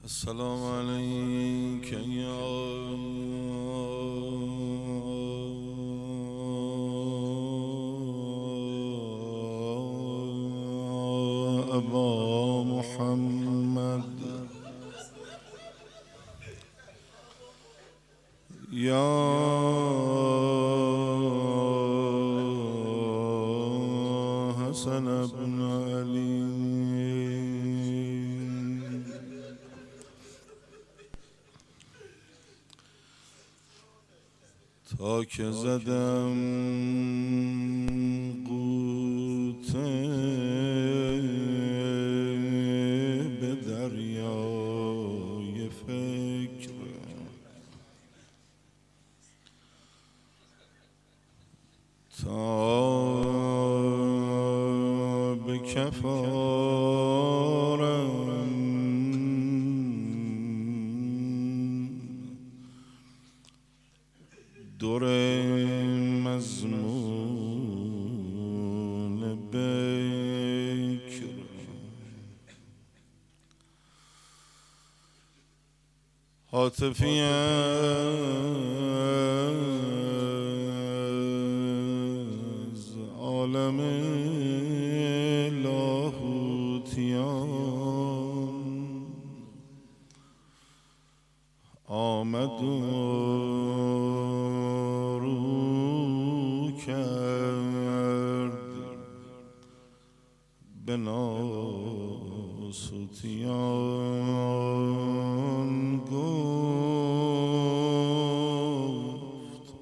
السلام عليك يا أبا محمد يا حسن بن علي تا که زدم غوطه به دریای فکر تا به کف آرم در مضمون بکر هاتفی از عالم لاهوتیان آمد و رو کرد به ناسوتیان گفت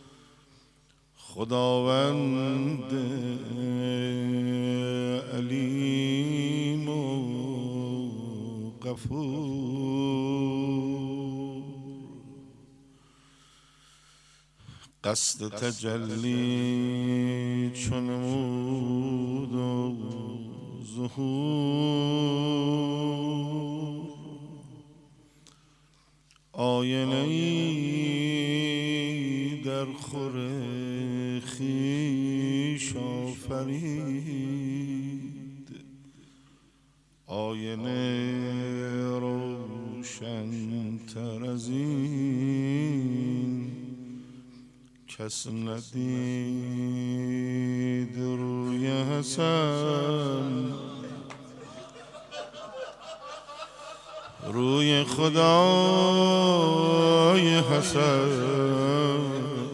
خداوند علیم و غفور قصد تجلی چون نمود و ظهور آینه‌ای در خور خویش آفرید آینه روشن‌تر از این کس ندید روی حسن روی خدای حسن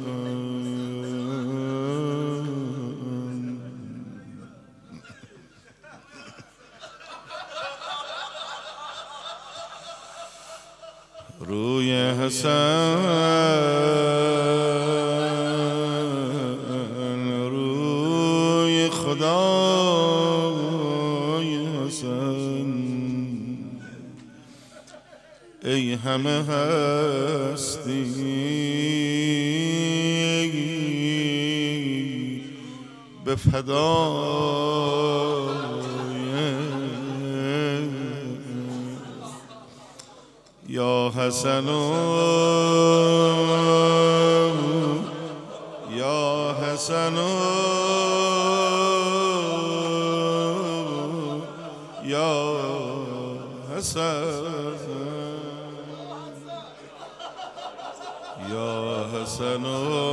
روی حسن روی خدای حسن ای همه هستی به فدای یا حسن یا حسن یا حسن یا حسن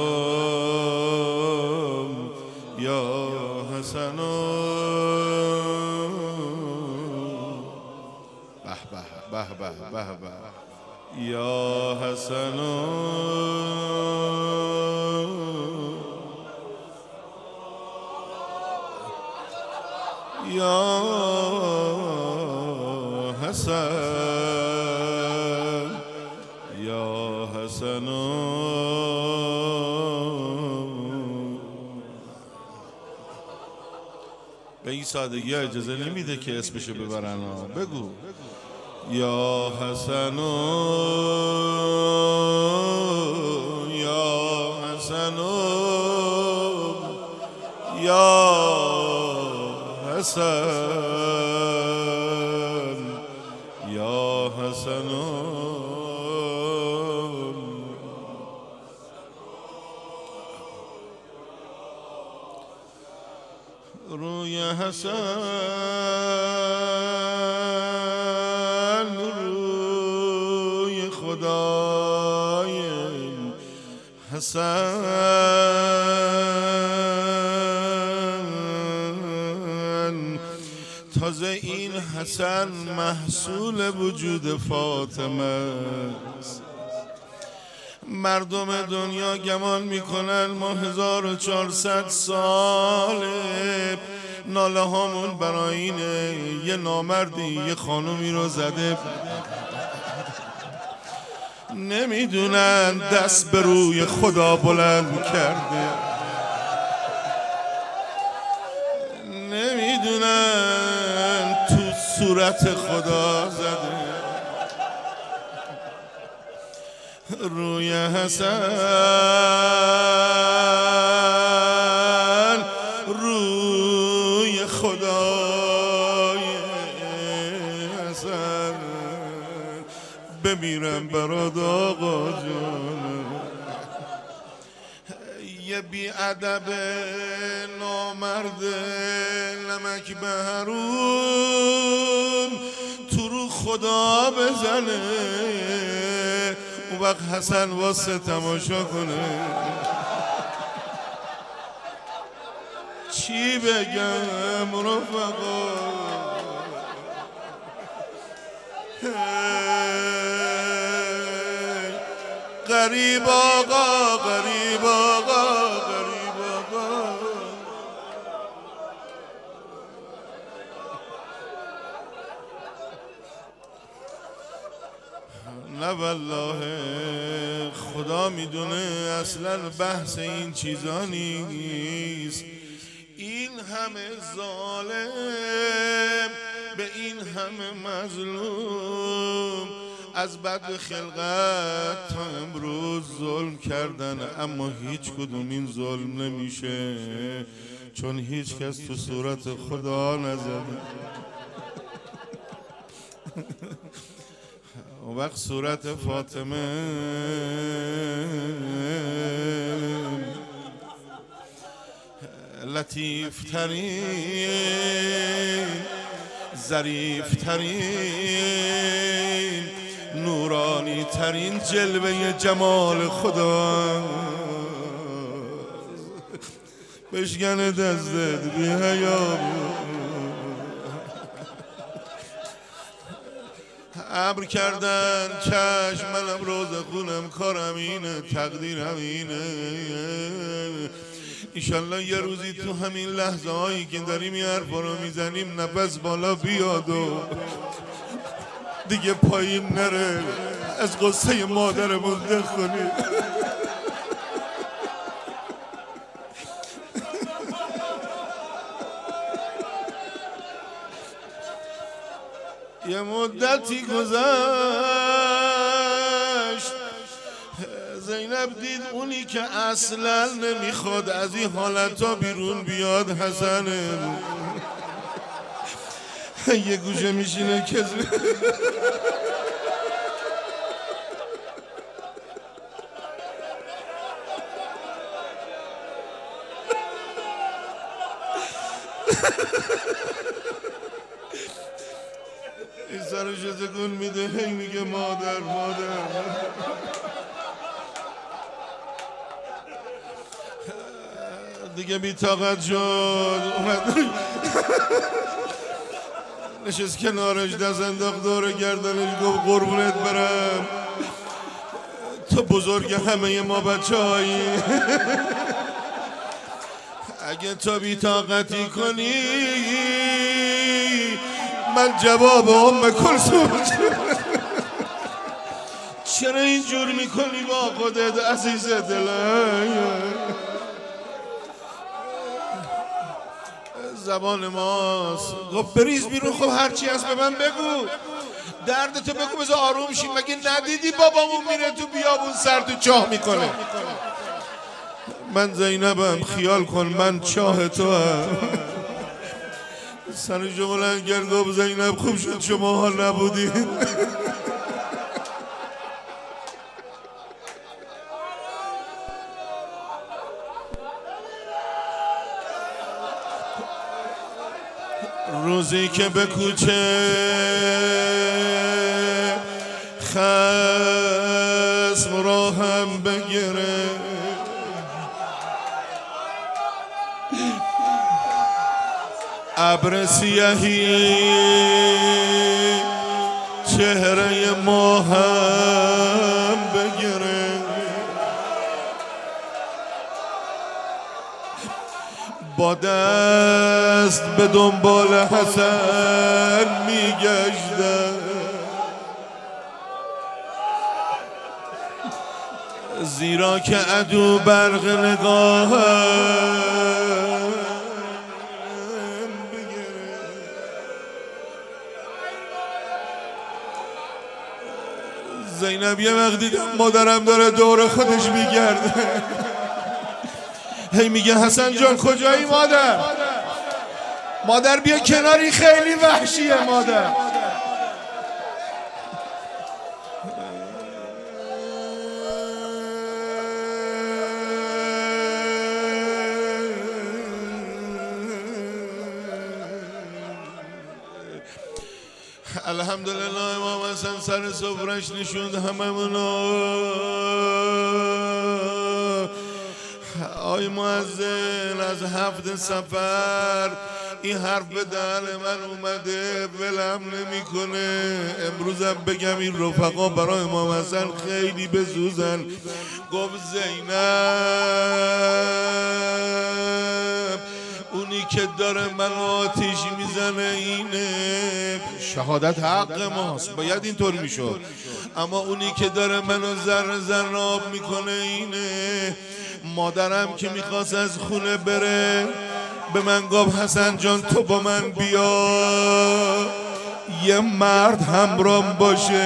یا حسن به به به به یا حسن یا حسن یا حسن به این سادگی اجازه نمیده که اسمشو ببرن بگو یا حسن یا حسن یا حسن یا حسن روی حسن حسن تازه این حسن محصول وجود فاطمه است. مردم دنیا گمان میکنن ما 1400 ساله ناله هامون برای اینه یه نامردی یه خانومی رو زده، نمیدونن دست به روی خدا بلند کرده، نمیدونن تو صورت خدا زده. روی حسن روی خدای حسن بمیرم برات آقا جان. یه بی‌ادب نامرد نمک به حروم تو رو خدا بزنه، اون وقت حسن واسه تماشا کنه. چی بگم رفقا؟ غریب آقا غریب آقا غریب آقا. نه والله خدا میدونه اصلا بحث این چیزا نیست. این همه ظالم به این همه مظلوم از بد خلقت تا امروز ظلم کردن، اما هیچ کدوم این ظلم نمیشه چون هیچ کس تو صورت خدا نزده. اون وقت صورت فاطمه لطیف ترین ظریف ترین نورانی ترین جلوه جمال خدا بشکنه دستت بی حیا. ابر کردن چشم منم روز خونم کارم اینه تقدیرم اینه. ایشالله یه روزی تو همین لحظه هایی که داریم این حرفا رو میزنیم نفس بالا بیاد و دیگه پایین نره از قصه مادرمون بخونی. یه مدتی گذشت زینب دید اونی که اصلا نمیخواد از این حالتا بیرون بیاد حسنه. یه گوشه میشینه که این سرش تکون میده هی میگه مادر مادر. دیگه بی طاقت شد اومد نشست کنارش دست انداخت دور گردنش گفت قربونت برم تو بزرگ همه ما بچه هایی. اگه تو بی طاقتی کنی من جواب ام کلثوم. چرا اینجور میکنی با خودت عزیز دلم؟ زبان ماست. خب بریز بیرون، خب هرچی هست به من بگو، دردتو بگو بذار آروم شیم. مگه ندیدی بابامون میره تو بیابون سر تو چاه میکنه؟ من زینبم، خیال کن من چاه تو هم. سرشو بلند کرد گفت زینب خوب شد شما ها نبودید. روزی که به کوچه خصم را هم بگیره ابر سیاهی چهره ما هم بگیره، با دست به دنبال حسن میگشتم، زیرا که عدو برق نگاهم بگیره. زینب یه وقت دیدم مادرم داره دور خودش میگرده، هی میگه حسن جان کجایی مادر؟ مادر بیا کناری، خیلی وحشیه مادر. الحمدلله امام حسن سر سفرش نشوند هممونو. آی مؤذن از 7 صفر این حرف به دهن من اومده ولم نمیکنه. امروزم بگم این رفقا برای امام حسن خیلی بزوزن. گفت زینب اونی که داره من آتیش میزنه اینه، شهادت حق ماست باید اینطور میشد، اما اونی که داره منو ذره ذره آب میکنه اینه. مادرم که میخواست از خونه بره به من گفت حسن جان تو با من بیا یه مرد همراهم باشه.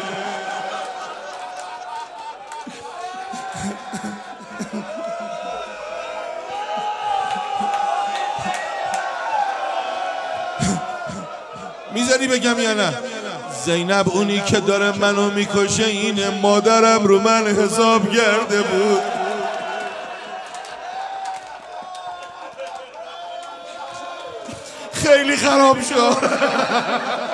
میذاری بگم یا نه؟ زینب اونی که داره منو میکشه اینه. مادرم رو من حساب کرده بود، خیلی خراب شد.